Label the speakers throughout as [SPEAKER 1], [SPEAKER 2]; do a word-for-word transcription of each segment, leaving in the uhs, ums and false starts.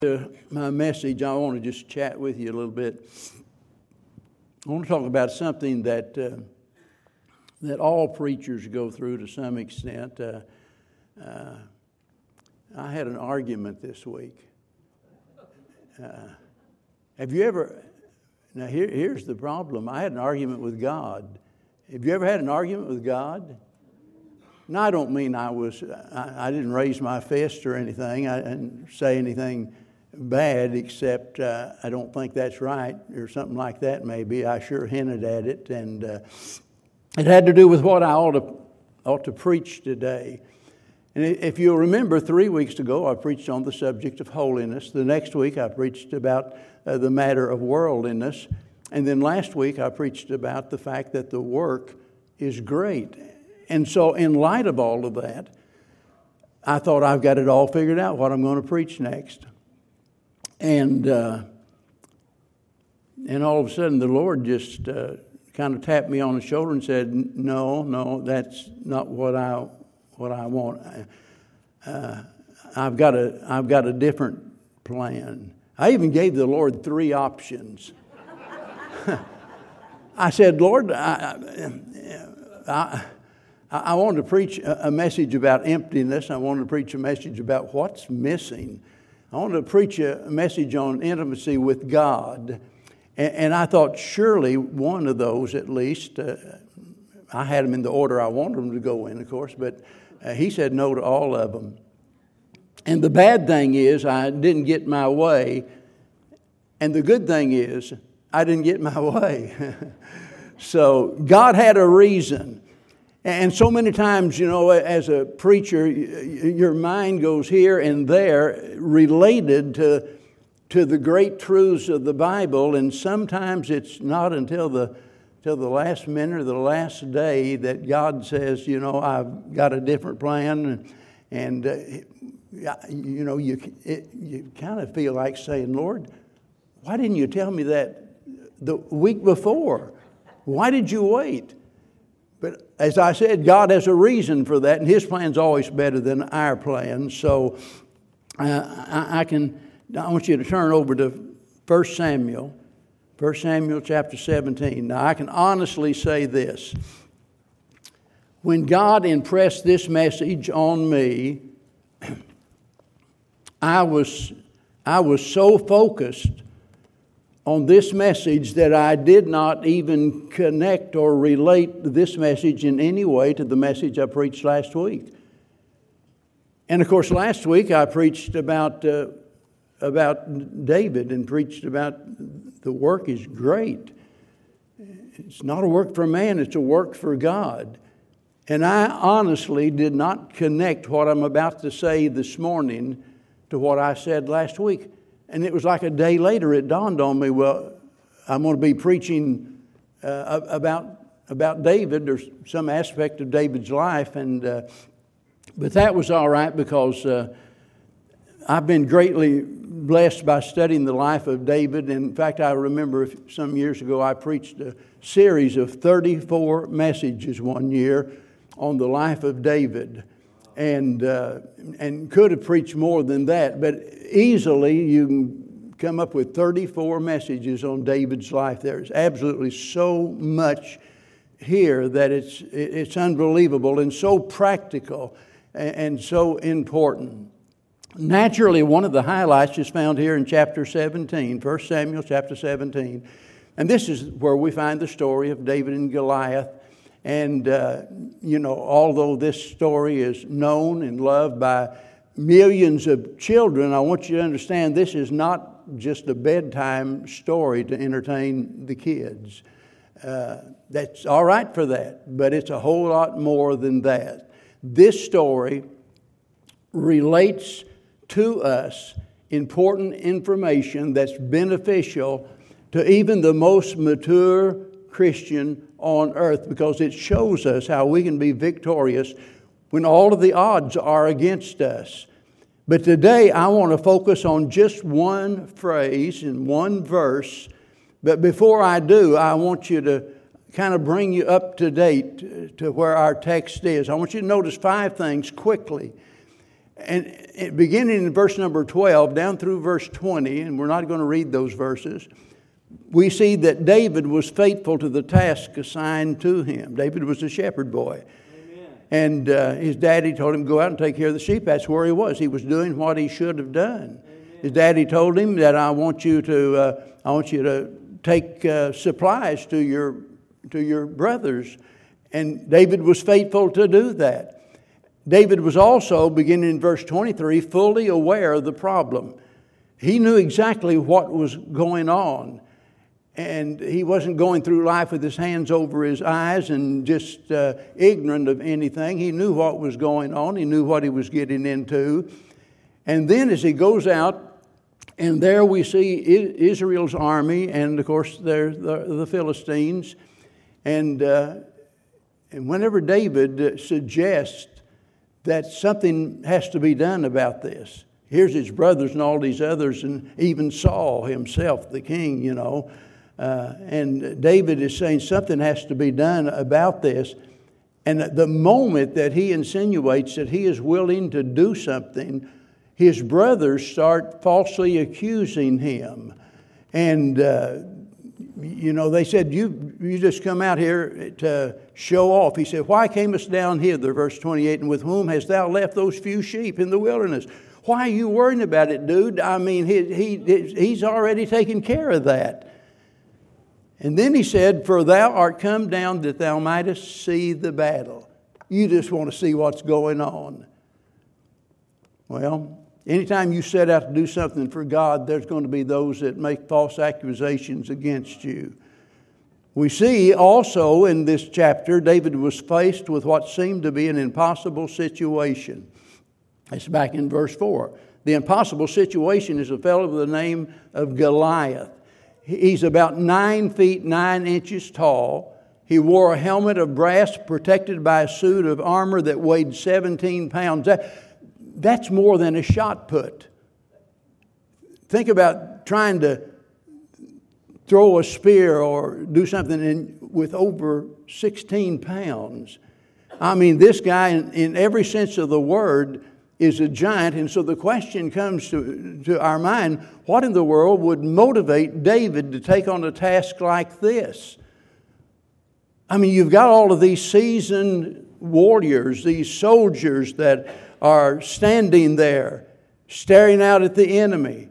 [SPEAKER 1] To my message, I want to just chat with you a little bit. I want to talk about something that uh, that all preachers go through to some extent. Uh, uh, I had an argument this week. Uh, have you ever? Now here, here's the problem. I had an argument with God. Have you ever had an argument with God? Now I don't mean I was. I, I didn't raise my fist or anything. I didn't say anything bad, except uh, I don't think that's right, or something like that maybe. I sure hinted at it, and uh, it had to do with what I ought to, ought to preach today. And if you'll remember, three weeks ago I preached on the subject of holiness. The next week I preached about uh, the matter of worldliness. And then last week I preached about the fact that the work is great. And so in light of all of that, I thought I've got it all figured out what I'm going to preach next. And uh, and all of a sudden the Lord just uh, kind of tapped me on the shoulder and said, "No, no, that's not what I what I want. Uh, I've got a I've got a different plan." I even gave the Lord three options. I said, "Lord, I, I I wanted to preach a message about emptiness. I wanted to preach a message about what's missing. I wanted to preach a message on intimacy with God." And, and I thought surely one of those at least, uh, I had them in the order I wanted them to go in, of course, but uh, he said no to all of them. And the bad thing is I didn't get my way. And the good thing is I didn't get my way. So God had a reason. And so many times, you know, as a preacher, your mind goes here and there related to, to the great truths of the Bible. And sometimes it's not until the, till the last minute or the last day that God says, you know, I've got a different plan. And, and uh, you know, you, it, you kind of feel like saying, "Lord, why didn't you tell me that the week before? Why did you wait?" But as I said, God has a reason for that, and His plan's always better than our plan. So uh, I, I can. I want you to turn over to First Samuel, First Samuel chapter seventeen. Now I can honestly say this: when God impressed this message on me, I was I was so focused on this message that I did not even connect or relate this message in any way to the message I preached last week. And of course, last week I preached about uh, about David and preached about the work is great. It's not a work for man, it's a work for God. And I honestly did not connect what I'm about to say this morning to what I said last week. And it was like a day later, it dawned on me, well, I'm going to be preaching uh, about about David or some aspect of David's life. And uh, but that was all right because uh, I've been greatly blessed by studying the life of David. In fact, I remember some years ago, I preached a series of thirty-four messages one year on the life of David. And uh, and could have preached more than that, but easily you can come up with thirty-four messages on David's life. There's absolutely so much here that it's it's unbelievable and so practical and, and so important. Naturally, one of the highlights is found here in chapter seventeen, First Samuel chapter seventeen, and this is where we find the story of David and Goliath. And, uh, you know, although this story is known and loved by millions of children, I want you to understand this is not just a bedtime story to entertain the kids. Uh, that's all right for that, but it's a whole lot more than that. This story relates to us important information that's beneficial to even the most mature Christian on earth, because it shows us how we can be victorious when all of the odds are against us. But today I want to focus on just one phrase in one verse. But before I do, I want you to kind of bring you up to date to where our text is. I want you to notice five things quickly. And beginning in verse number twelve down through verse twenty, and we're not going to read those verses, we see that David was faithful to the task assigned to him. David was a shepherd boy. Amen. And uh, his daddy told him to go out and take care of the sheep. That's where he was. He was doing what he should have done. Amen. His daddy told him that I want you to, uh, I want you to take uh, supplies to your to your brothers. And David was faithful to do that. David was also, beginning in verse twenty-three, fully aware of the problem. He knew exactly what was going on. And he wasn't going through life with his hands over his eyes and just uh, ignorant of anything. He knew what was going on. He knew what he was getting into. And then as he goes out, and there we see Israel's army, and of course there's the, the Philistines. And, uh, and whenever David suggests that something has to be done about this, here's his brothers and all these others, and even Saul himself, the king, you know. Uh, and David is saying something has to be done about this. And at the moment that he insinuates that he is willing to do something, his brothers start falsely accusing him. And, uh, you know, they said, you, you just come out here to show off. He said, why camest down hither, verse twenty-eight, and with whom hast thou left those few sheep in the wilderness? Why are you worrying about it, dude? I mean, he, he he's already taken care of that. And then he said, for thou art come down that thou mightest see the battle. You just want to see what's going on. Well, anytime you set out to do something for God, there's going to be those that make false accusations against you. We see also in this chapter, David was faced with what seemed to be an impossible situation. It's back in verse four. The impossible situation is a fellow with the name of Goliath. He's about nine feet, nine inches tall. He wore a helmet of brass protected by a suit of armor that weighed seventeen pounds. That, that's more than a shot put. Think about trying to throw a spear or do something in, with over sixteen pounds. I mean, this guy, in, in every sense of the word, is a giant. And so the question comes to, to our mind, what in the world would motivate David to take on a task like this? I mean, you've got all of these seasoned warriors, these soldiers that are standing there, staring out at the enemy.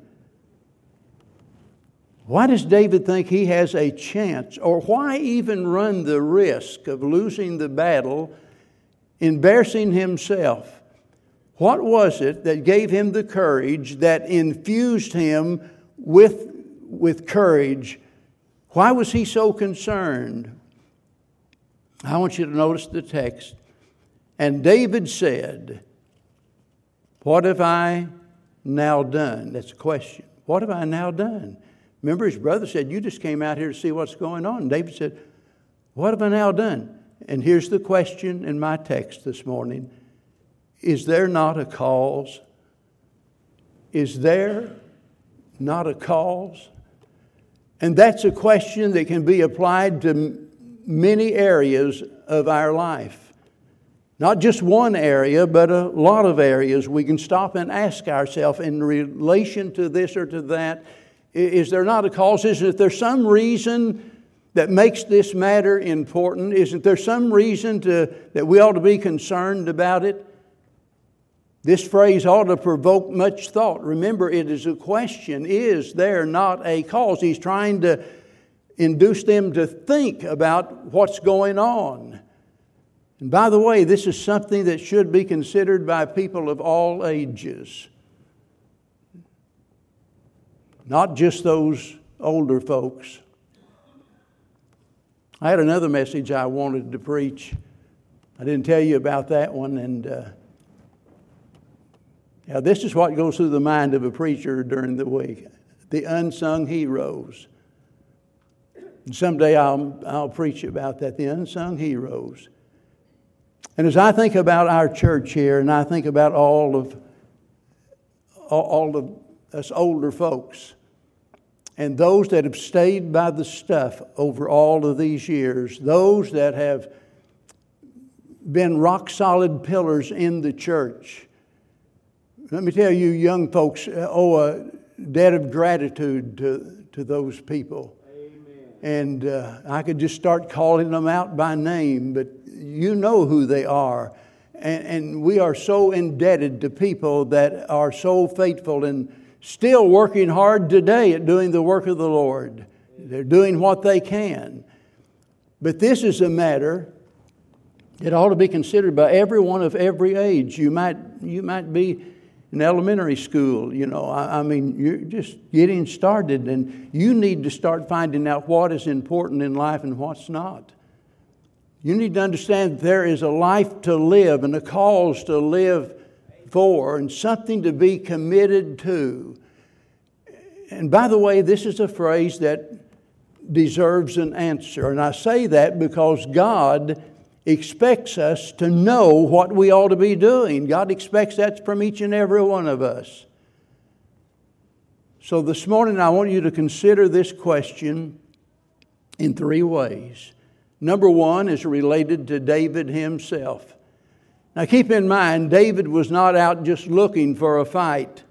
[SPEAKER 1] Why does David think he has a chance? Or why even run the risk of losing the battle, embarrassing himself? What was it that gave him the courage, that infused him with, with courage? Why was he so concerned? I want you to notice the text. And David said, what have I now done? That's a question. What have I now done? Remember, his brother said, you just came out here to see what's going on. And David said, what have I now done? And here's the question in my text this morning. Is there not a cause? Is there not a cause? And that's a question that can be applied to many areas of our life. Not just one area, but a lot of areas. We can stop and ask ourselves in relation to this or to that, is there not a cause? Isn't there some reason that makes this matter important? Isn't there some reason to, that we ought to be concerned about it? This phrase ought to provoke much thought. Remember, it is a question. Is there not a cause? He's trying to induce them to think about what's going on. And by the way, this is something that should be considered by people of all ages. Not just those older folks. I had another message I wanted to preach. I didn't tell you about that one, and uh, Now, this is what goes through the mind of a preacher during the week. The unsung heroes. And someday I'll, I'll preach about that, the unsung heroes. And as I think about our church here, and I think about all of, all, all of us older folks, and those that have stayed by the stuff over all of these years, those that have been rock-solid pillars in the church, Let me tell you, young folks owe a debt of gratitude to, to those people. Amen. And uh, I could just start calling them out by name, but you know who they are. And, and we are so indebted to people that are so faithful and still working hard today at doing the work of the Lord. They're doing what they can. But this is a matter that ought to be considered by everyone of every age. You might, you might be in elementary school, you know. I, I mean, you're just getting started, and you need to start finding out what is important in life and what's not. You need to understand that there is a life to live and a cause to live for and something to be committed to. And by the way, this is a phrase that deserves an answer. And I say that because God expects us to know what we ought to be doing. God expects that from each and every one of us. So this morning I want you to consider this question in three ways. Number one is related to David himself. Now keep in mind, David was not out just looking for a fight.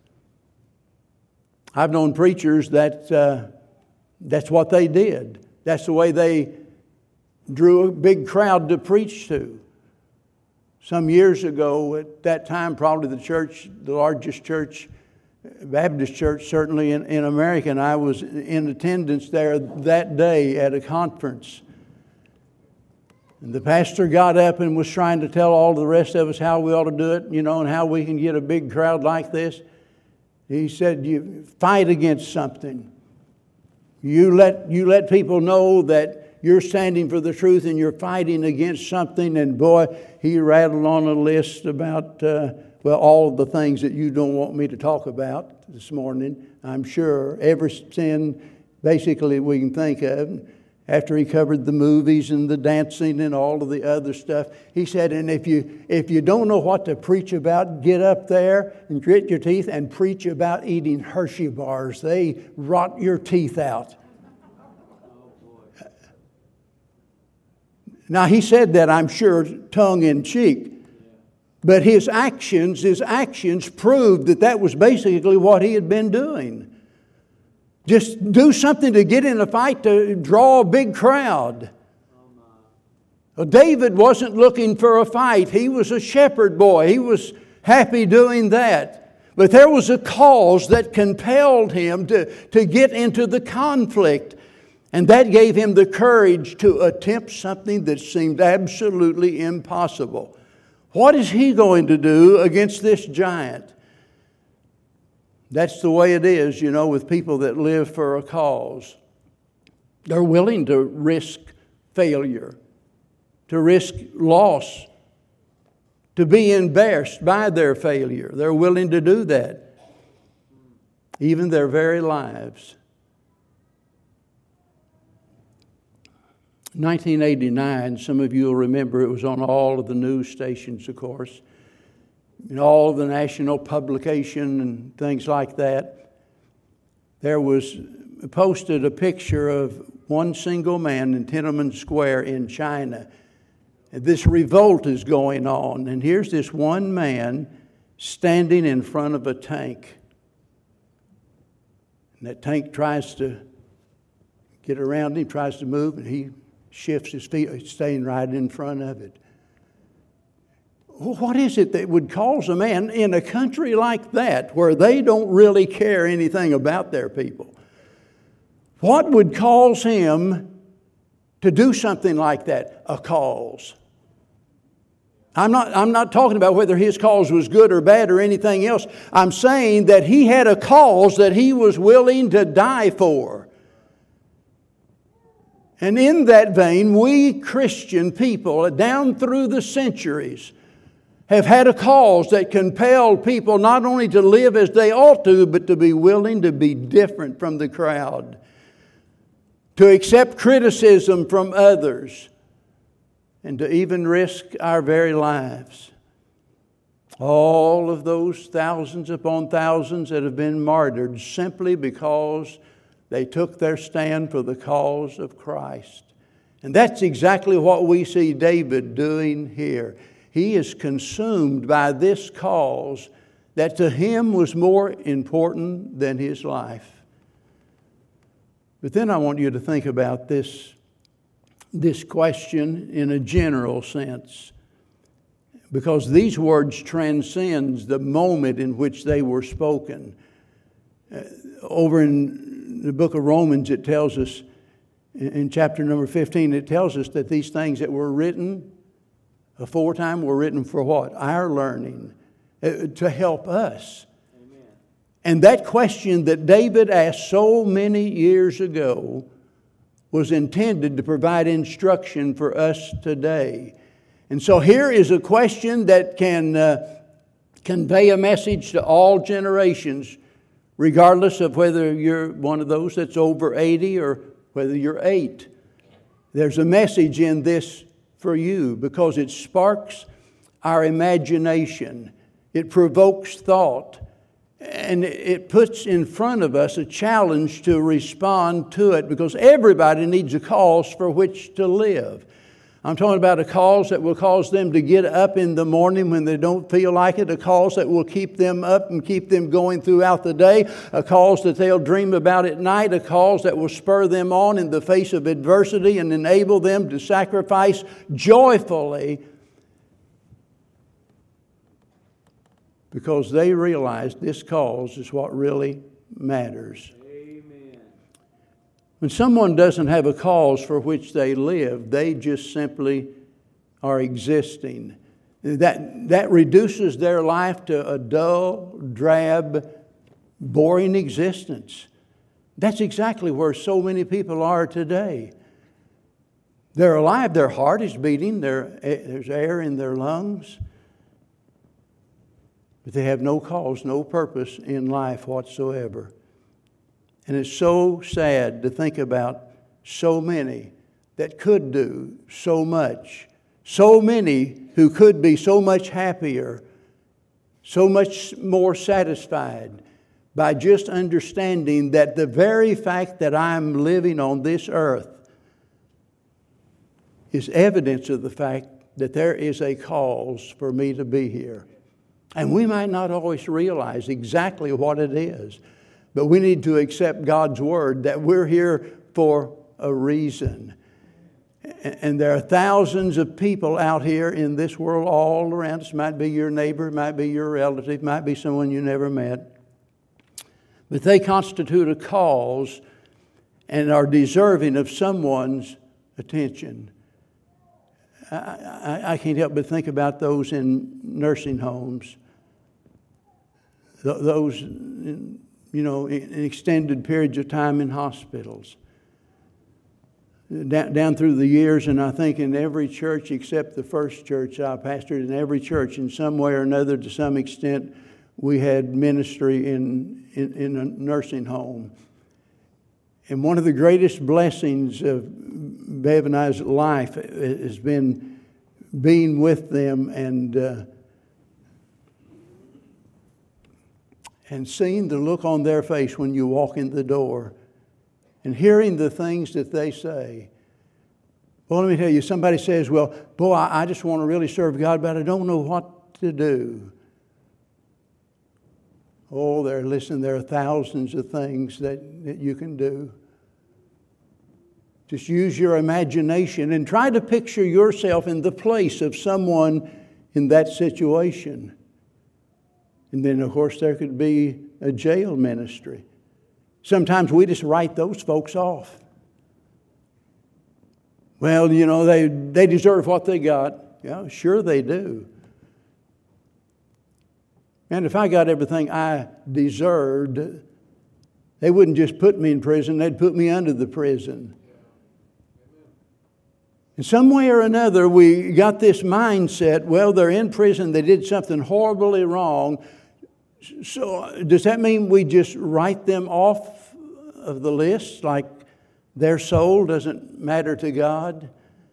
[SPEAKER 1] I've known preachers that uh, that's what they did. That's the way they drew a big crowd to preach to. Some years ago, at that time, probably the church, the largest church, Baptist church, certainly in, in America, and I was in attendance there that day at a conference. And the pastor got up and was trying to tell all the rest of us how we ought to do it, you know, and how we can get a big crowd like this. He said, you fight against something. You let, you let people know that you're standing for the truth and you're fighting against something. And boy, he rattled on a list about, uh, well, all the things that you don't want me to talk about this morning. I'm sure every sin basically we can think of. After he covered the movies and the dancing and all of the other stuff, he said, and if you if you don't know what to preach about, get up there and grit your teeth and preach about eating Hershey bars. They rot your teeth out. Now, he said that, I'm sure, tongue in cheek. But his actions, his actions proved that that was basically what he had been doing. Just do something to get in a fight to draw a big crowd. Well, David wasn't looking for a fight. He was a shepherd boy. He was happy doing that. But there was a cause that compelled him to, to get into the conflict. And that gave him the courage to attempt something that seemed absolutely impossible. What is he going to do against this giant? That's the way it is, you know, with people that live for a cause. They're willing to risk failure, to risk loss, to be embarrassed by their failure. They're willing to do that, even their very lives. nineteen eighty-nine, some of you will remember, it was on all of the news stations, of course. In all the national publication and things like that, there was posted a picture of one single man in Tiananmen Square in China. And this revolt is going on, and here's this one man standing in front of a tank. And that tank tries to get around him, tries to move, and he shifts his feet, staying right in front of it. What is it that would cause a man in a country like that, where they don't really care anything about their people, what would cause him to do something like that? A cause. I'm not, I'm not talking about whether his cause was good or bad or anything else. I'm saying that he had a cause that he was willing to die for. And in that vein, we Christian people, down through the centuries, have had a cause that compelled people not only to live as they ought to, but to be willing to be different from the crowd, to accept criticism from others, and to even risk our very lives. All of those thousands upon thousands that have been martyred simply because they took their stand for the cause of Christ. And that's exactly what we see David doing here. He is consumed by this cause that to him was more important than his life. But then I want you to think about this, this question in a general sense, because these words transcend the moment in which they were spoken. Uh, over in the book of Romans, it tells us, in chapter number fifteen, it tells us that these things that were written aforetime were written for what? Our learning, uh, to help us. Amen. And that question that David asked so many years ago was intended to provide instruction for us today. And so here is a question that can uh, convey a message to all generations, regardless of whether you're one of those that's over eighty or whether you're eight. There's a message in this for you because it sparks our imagination. It provokes thought. And it puts in front of us a challenge to respond to it, because everybody needs a cause for which to live. I'm talking about a cause that will cause them to get up in the morning when they don't feel like it, a cause that will keep them up and keep them going throughout the day, a cause that they'll dream about at night, a cause that will spur them on in the face of adversity and enable them to sacrifice joyfully because they realize this cause is what really matters. When someone doesn't have a cause for which they live, they just simply are existing. That, that reduces their life to a dull, drab, boring existence. That's exactly where so many people are today. They're alive, their heart is beating, there's air in their lungs, but they have no cause, no purpose in life whatsoever. And it's so sad to think about so many that could do so much. So many who could be so much happier, so much more satisfied by just understanding that the very fact that I'm living on this earth is evidence of the fact that there is a cause for me to be here. And we might not always realize exactly what it is. But we need to accept God's word that we're here for a reason. And there are thousands of people out here in this world all around us. Might be your neighbor, might be your relative, might be someone you never met. But they constitute a cause and are deserving of someone's attention. I, I, I can't help but think about those in nursing homes. Th- those... In, you know, in extended periods of time in hospitals. Down, down through the years, and I think in every church except the first church I pastored, in every church in some way or another, to some extent, we had ministry in, in, in a nursing home. And one of the greatest blessings of Bev and I's life has been being with them and uh, and seeing the look on their face when you walk in the door and hearing the things that they say. Well, let me tell you, somebody says, well, boy, I just want to really serve God, but I don't know what to do. Oh, there, listen, there are thousands of things that, that you can do. Just use your imagination and try to picture yourself in the place of someone in that situation. And then, of course, there could be a jail ministry. Sometimes we just write those folks off. Well, you know, they, they deserve what they got. Yeah, sure they do. And if I got everything I deserved, they wouldn't just put me in prison, they'd put me under the prison. In some way or another, we got this mindset, well, they're in prison, they did something horribly wrong. So does that mean we just write them off of the list, like their soul doesn't matter to God?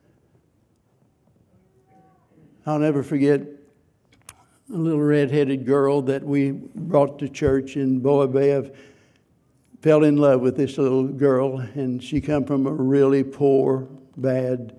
[SPEAKER 1] I'll never forget a little red-headed girl that we brought to church, and boy, Bev fell in love with this little girl, and she come from a really poor, bad,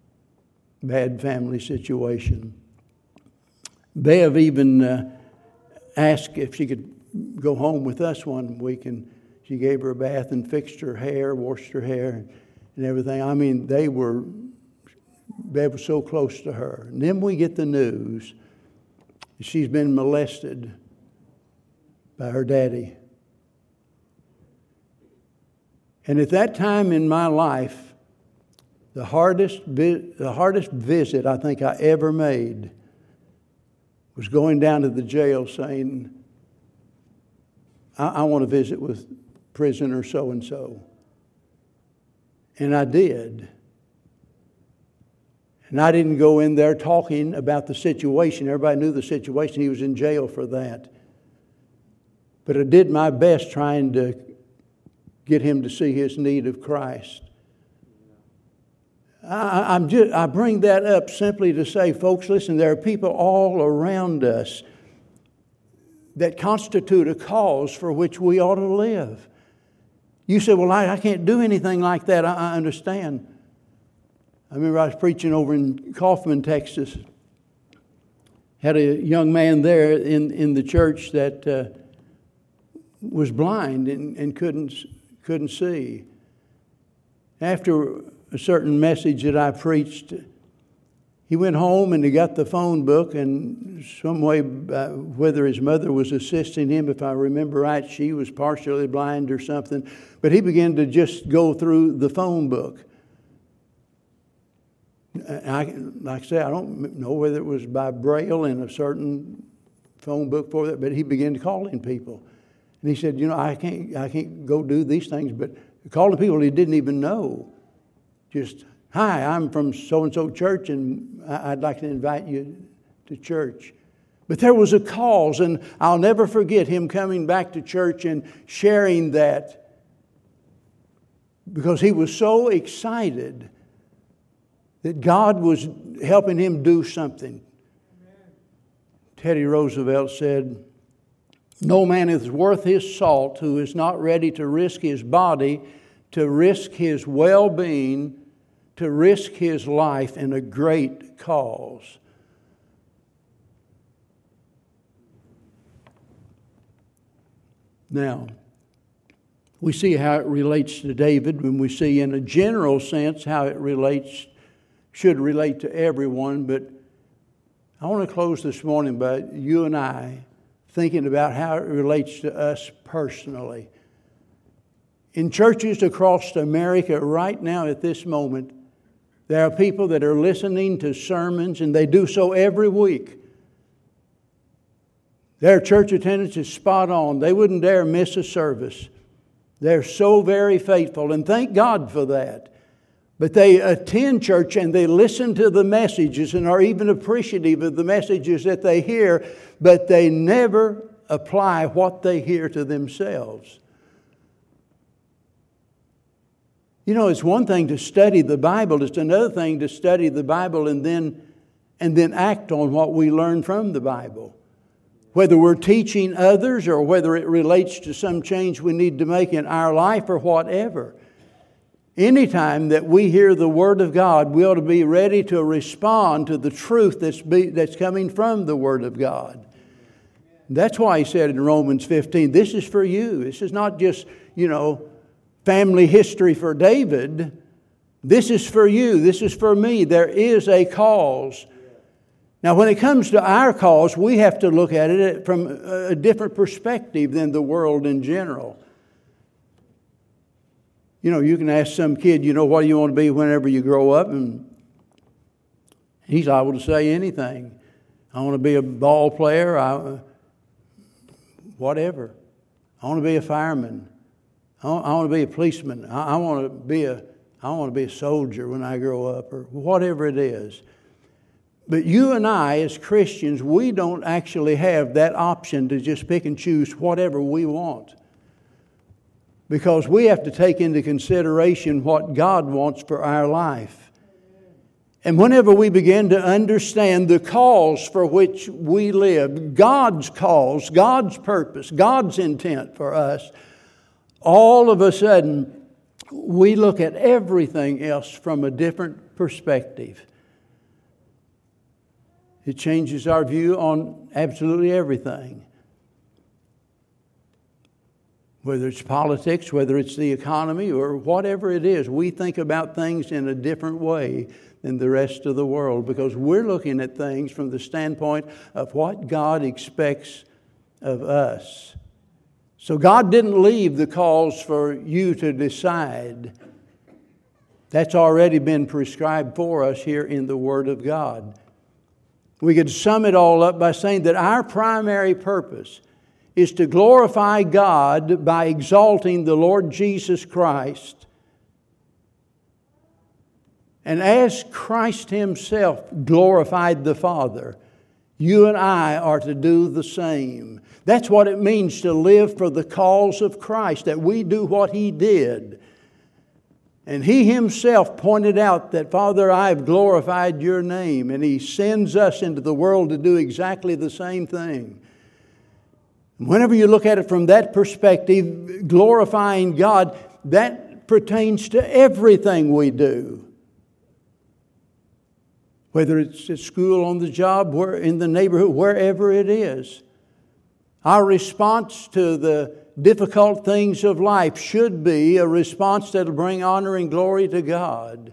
[SPEAKER 1] bad family situation. Bev even... Uh, asked if she could go home with us one week, and she gave her a bath and fixed her hair, washed her hair and everything. I mean, they were, they were so close to her. And then we get the news she's been molested by her daddy. And at that time in my life, the hardest, the hardest visit I think I ever made was going down to the jail saying, I, I want to visit with prisoner so-and-so. And I did. And I didn't go in there talking about the situation. Everybody knew the situation. He was in jail for that. But I did my best trying to get him to see his need of Christ. I, I'm just, I bring that up simply to say, folks, listen, there are people all around us that constitute a cause for which we ought to live. You say, well, I, I can't do anything like that. I, I understand. I remember I was preaching over in Kaufman, Texas. Had a young man there in, in the church that uh, was blind and, and couldn't couldn't see. After a certain message that I preached, he went home and he got the phone book, and some way, uh, whether his mother was assisting him, if I remember right, she was partially blind or something, but he began to just go through the phone book. I, like I say, I don't know whether it was by Braille in a certain phone book for that, but he began calling people. And he said, you know, I can't, I can't go do these things, but calling people he didn't even know. Just, hi, I'm from so-and-so church, and I'd like to invite you to church. But there was a cause, and I'll never forget him coming back to church and sharing that, because he was so excited that God was helping him do something. Amen. Teddy Roosevelt said, no man is worth his salt who is not ready to risk his body, to risk his well-being, to risk his life in a great cause. Now, we see how it relates to David when we see in a general sense how it relates, should relate to everyone. But I want to close this morning by you and I thinking about how it relates to us personally. In churches across America right now at this moment, there are people that are listening to sermons, and they do so every week. Their church attendance is spot on. They wouldn't dare miss a service. They're so very faithful, and thank God for that. But they attend church and they listen to the messages and are even appreciative of the messages that they hear, but they never apply what they hear to themselves. You know, it's one thing to study the Bible. It's another thing to study the Bible and then, and then act on what we learn from the Bible. Whether we're teaching others or whether it relates to some change we need to make in our life or whatever. Anytime that we hear the Word of God, we ought to be ready to respond to the truth that's, be, that's coming from the Word of God. That's why he said in Romans fifteen, this is for you. This is not just, you know, family history for David. This is for you. This is for me. There is a cause. Now, when it comes to our cause, we have to look at it from a different perspective than the world in general. You know, you can ask some kid, you know, what do you want to be whenever you grow up? And he's liable to say anything. I want to be a ball player, I, whatever. I want to be a fireman. I want, I want to be a policeman. I, I want to be a, I want to be a soldier when I grow up, or whatever it is. But you and I, as Christians, we don't actually have that option to just pick and choose whatever we want. Because we have to take into consideration what God wants for our life. And whenever we begin to understand the cause for which we live, God's cause, God's purpose, God's intent for us, all of a sudden we look at everything else from a different perspective. It changes our view on absolutely everything. Whether it's politics, whether it's the economy, or whatever it is, we think about things in a different way than the rest of the world because we're looking at things from the standpoint of what God expects of us. So God didn't leave the cause for you to decide. That's already been prescribed for us here in the Word of God. We could sum it all up by saying that our primary purpose is to glorify God by exalting the Lord Jesus Christ. And as Christ Himself glorified the Father, you and I are to do the same. That's what it means to live for the cause of Christ, that we do what He did. And He Himself pointed out that, Father, I have glorified Your name. And He sends us into the world to do exactly the same thing. Whenever you look at it from that perspective, glorifying God, that pertains to everything we do. Whether it's at school, on the job, where in the neighborhood, wherever it is. Our response to the difficult things of life should be a response that will bring honor and glory to God.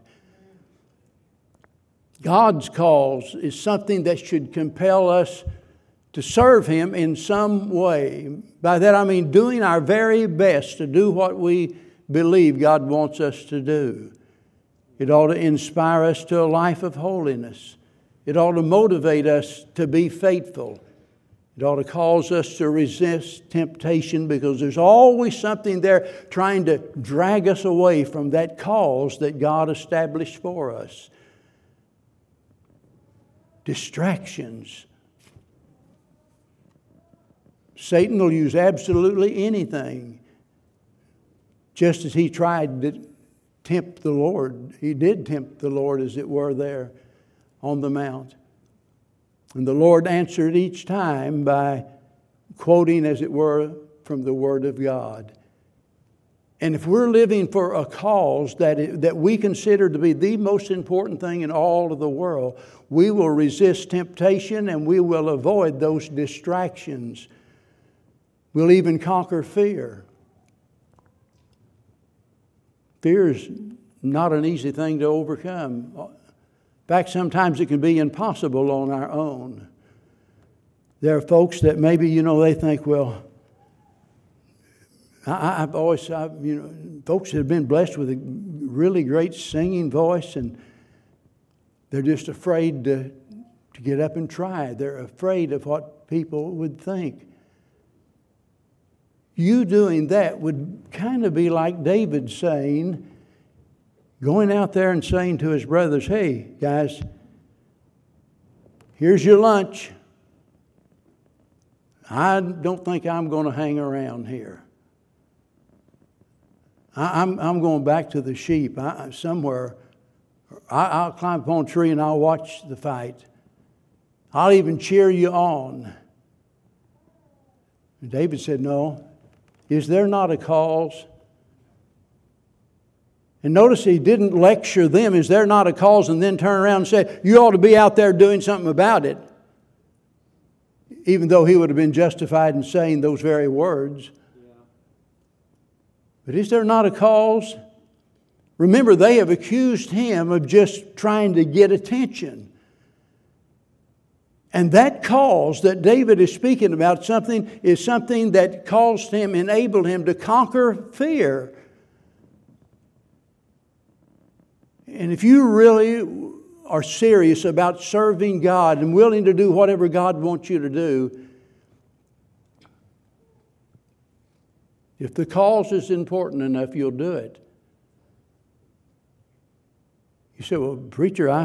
[SPEAKER 1] God's cause is something that should compel us to serve Him in some way. By that I mean doing our very best to do what we believe God wants us to do. It ought to inspire us to a life of holiness. It ought to motivate us to be faithful. It ought to cause us to resist temptation because there's always something there trying to drag us away from that cause that God established for us. Distractions. Satan will use absolutely anything. Just as he tried to tempt the Lord. He did tempt the Lord, as it were, there on the mount. And the Lord answered each time by quoting, as it were, from the Word of God. And if we're living for a cause that it, that we consider to be the most important thing in all of the world, we will resist temptation and we will avoid those distractions. We'll even conquer fear. Fear is not an easy thing to overcome. In fact, sometimes it can be impossible on our own. There are folks that maybe, you know, they think, well, I, I've always, I've, you know, folks that have been blessed with a really great singing voice, and they're just afraid to, to get up and try. They're afraid of what people would think. You doing that would kind of be like David saying, going out there and saying to his brothers, hey, guys, here's your lunch. I don't think I'm going to hang around here. I, I'm, I'm going back to the sheep. I, somewhere, I, I'll climb up on a tree and I'll watch the fight. I'll even cheer you on. And David said, no. Is there not a cause? And notice he didn't lecture them, is there not a cause, and then turn around and say, you ought to be out there doing something about it. Even though he would have been justified in saying those very words. Yeah. But is there not a cause? Remember, they have accused him of just trying to get attention. And that cause that David is speaking about something is something that caused him, enabled him to conquer fear. And if you really are serious about serving God and willing to do whatever God wants you to do, if the cause is important enough, you'll do it. You say, well, preacher, I...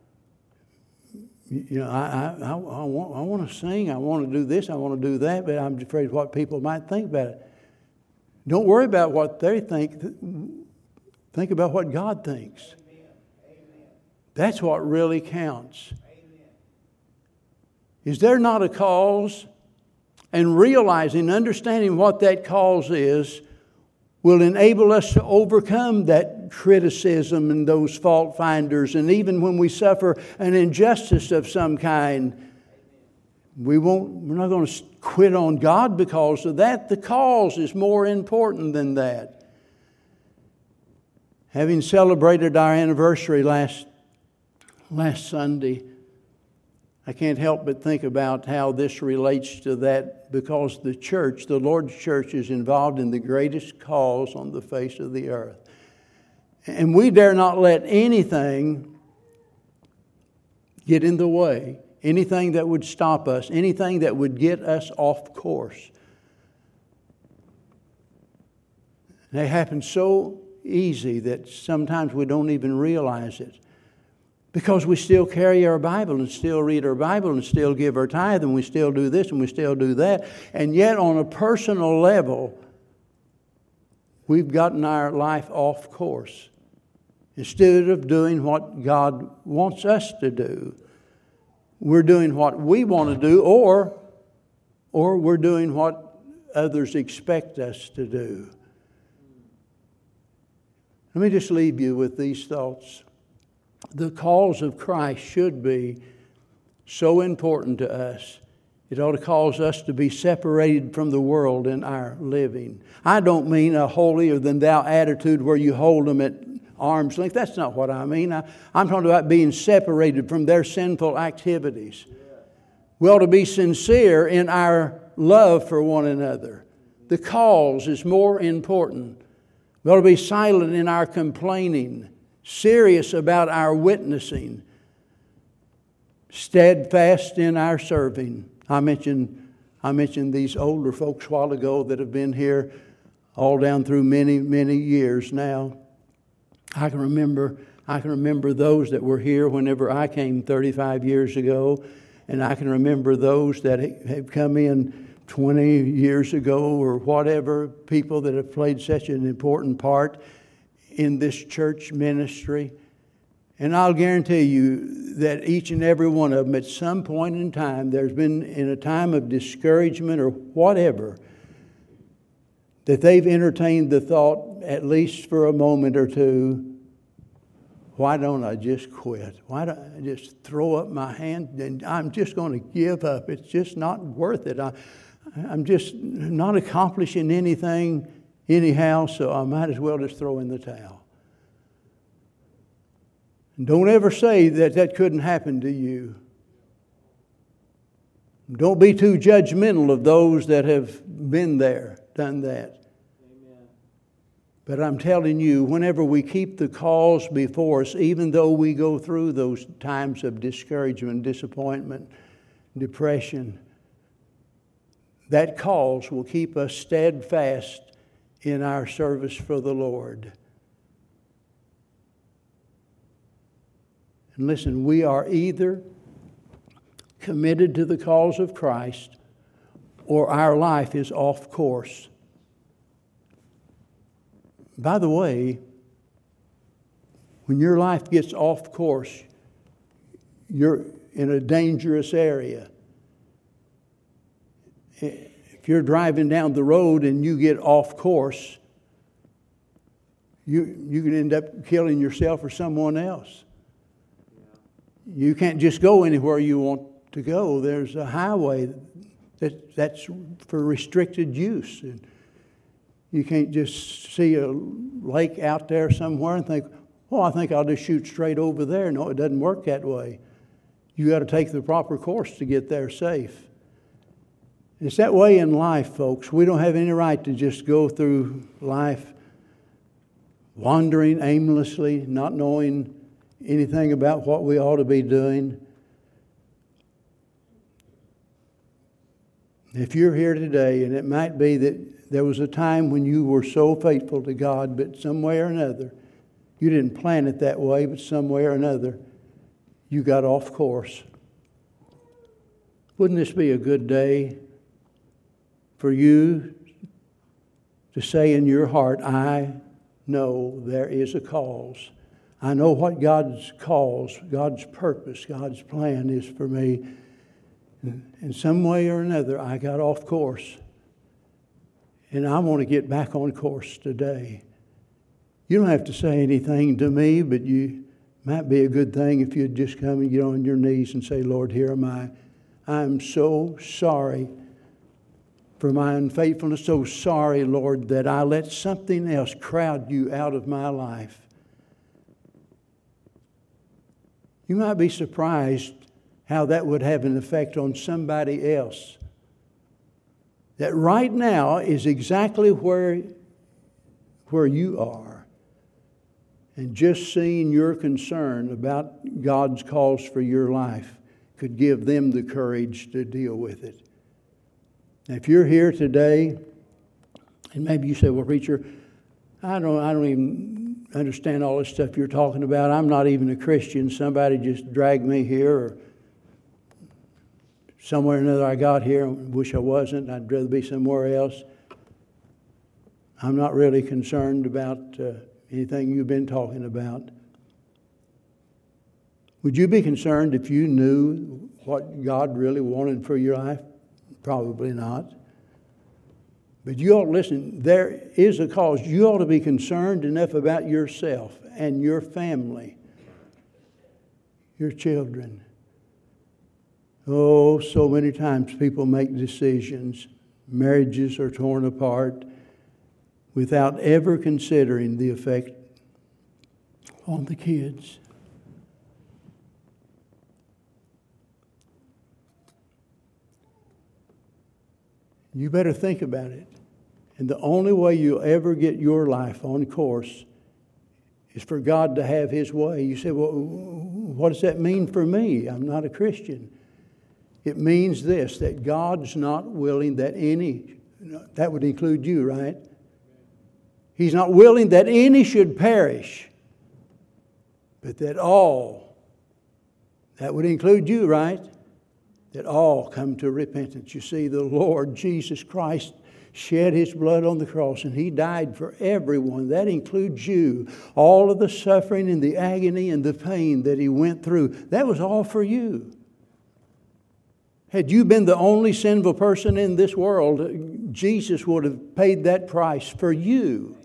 [SPEAKER 1] You know, I, I, I, want, I want to sing, I want to do this, I want to do that, but I'm afraid what people might think about it. Don't worry about what they think. Think about what God thinks. Amen. Amen. That's what really counts. Amen. Is there not a cause? And realizing, understanding what that cause is, will enable us to overcome that criticism and those fault finders. And even when we suffer an injustice of some kind, We won't, we're not going to quit on God because of that. The cause is more important than that. Having celebrated our anniversary last, last Sunday, I can't help but think about how this relates to that, because the church, the Lord's church, is involved in the greatest cause on the face of the earth. And we dare not let anything get in the way, anything that would stop us, anything that would get us off course. And it happens so easy that sometimes we don't even realize it. Because we still carry our Bible and still read our Bible and still give our tithe and we still do this and we still do that. And yet on a personal level, we've gotten our life off course. Instead of doing what God wants us to do, we're doing what we want to do, or, or we're doing what others expect us to do. Let me just leave you with these thoughts. The cause of Christ should be so important to us. It ought to cause us to be separated from the world in our living. I don't mean a holier than thou attitude where you hold them at arm's length. That's not what I mean. I, I'm talking about being separated from their sinful activities. We ought to be sincere in our love for one another. The cause is more important. We ought to be silent in our complaining, serious about our witnessing, steadfast in our serving. I mentioned, I mentioned these older folks a while ago that have been here all down through many, many years now. I can remember, I can remember those that were here whenever I came thirty-five years ago, and I can remember those that have come in twenty years ago or whatever, people that have played such an important part in this church ministry. And I'll guarantee you that each and every one of them at some point in time, there's been in a time of discouragement or whatever, that they've entertained the thought, at least for a moment or two, why don't I just quit? Why don't I just throw up my hand and I'm just going to give up? It's just not worth it. I, I'm just not accomplishing anything anyhow, so I might as well just throw in the towel. Don't ever say that that couldn't happen to you. Don't be too judgmental of those that have been there, done that. Amen. But I'm telling you, whenever we keep the cause before us, even though we go through those times of discouragement, disappointment, depression, that cause will keep us steadfast in our service for the Lord. And listen, we are either committed to the cause of Christ or our life is off course. By the way, when your life gets off course, you're in a dangerous area. If you're driving down the road and you get off course, you, you can end up killing yourself or someone else. You can't just go anywhere you want to go. There's a highway that, that's for restricted use. And you can't just see a lake out there somewhere and think, oh, I think I'll just shoot straight over there. No, it doesn't work that way. You got to take the proper course to get there safe. It's that way in life, folks. We don't have any right to just go through life wandering aimlessly, not knowing anything about what we ought to be doing. If you're here today, and it might be that there was a time when you were so faithful to God, but some way or another, you didn't plan it that way, but some way or another, you got off course. Wouldn't this be a good day for you to say in your heart, I know there is a cause. I know what God's cause, God's purpose, God's plan is for me. In some way or another, I got off course. And I want to get back on course today. You don't have to say anything to me, but you might be a good thing if you'd just come and get on your knees and say, Lord, here am I. I'm so sorry for my unfaithfulness. So sorry, Lord, that I let something else crowd you out of my life. You might be surprised how that would have an effect on somebody else. That right now is exactly where, where you are. And just seeing your concern about God's cause for your life could give them the courage to deal with it. Now, if you're here today, and maybe you say, well, preacher, I don't, I don't even understand all this stuff you're talking about. I'm not even a Christian. Somebody just dragged me here, or somewhere or another I got here. I wish I wasn't. I'd rather be somewhere else. I'm not really concerned about uh, anything you've been talking about. Would you be concerned if you knew what God really wanted for your life? Probably not. But you ought to listen, there is a cause. You ought to be concerned enough about yourself and your family, your children. Oh, so many times people make decisions. Marriages are torn apart without ever considering the effect on the kids. You better think about it. And the only way you'll ever get your life on course is for God to have His way. You say, well, what does that mean for me? I'm not a Christian. It means this, that God's not willing that any, that would include you, right? He's not willing that any should perish, but that all, that would include you, right? That all come to repentance. You see, the Lord Jesus Christ shed His blood on the cross, and He died for everyone. That includes you. All of the suffering and the agony and the pain that He went through, that was all for you. Had you been the only sinful person in this world, Jesus would have paid that price for you.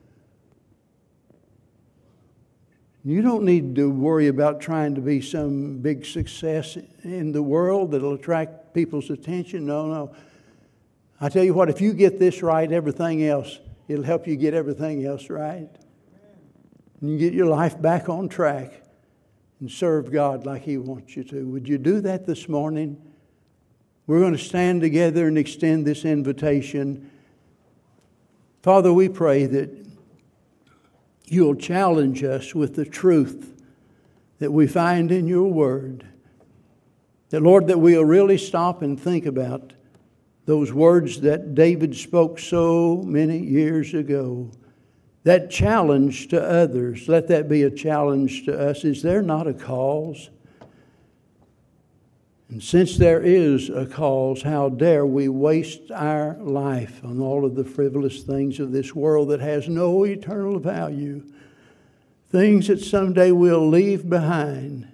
[SPEAKER 1] You don't need to worry about trying to be some big success in the world that'll attract people's attention. No, no. I tell you what, if you get this right, everything else, it'll help you get everything else right. And you get your life back on track and serve God like He wants you to. Would you do that this morning? We're going to stand together and extend this invitation. Father, we pray that You'll challenge us with the truth that we find in Your Word. That, Lord, that we'll really stop and think about those words that David spoke so many years ago. That challenge to others, let that be a challenge to us. Is there not a cause? And since there is a cause, how dare we waste our life on all of the frivolous things of this world that has no eternal value, things that someday we'll leave behind.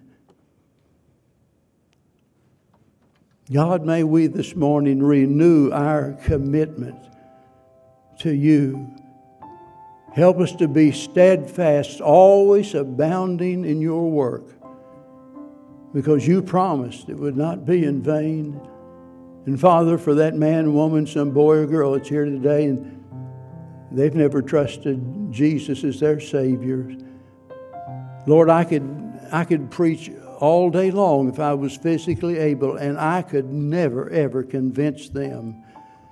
[SPEAKER 1] God, may we this morning renew our commitment to You. Help us to be steadfast, always abounding in Your work, because You promised it would not be in vain. And Father, for that man, woman, some boy or girl that's here today and they've never trusted Jesus as their Savior, Lord, I could I could preach all day long if I was physically able, and I could never, ever convince them.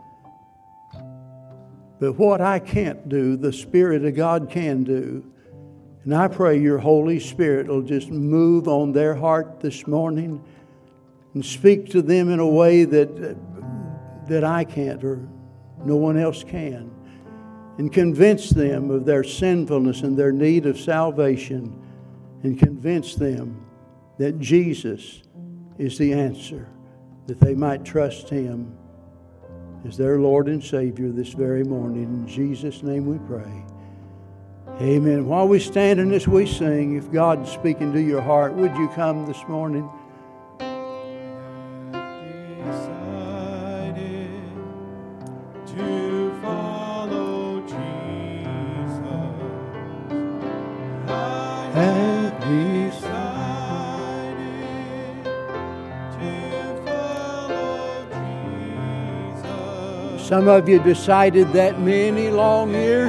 [SPEAKER 1] But what I can't do, the Spirit of God can do. And I pray Your Holy Spirit will just move on their heart this morning and speak to them in a way that, that I can't or no one else can. And convince them of their sinfulness and their need of salvation. And convince them that Jesus is the answer, that they might trust Him as their Lord and Savior this very morning. In Jesus' name we pray. Amen. While we stand in this, we sing. If God's speaking to your heart, would you come this morning?
[SPEAKER 2] Decided to follow
[SPEAKER 1] Some of you decided that many long years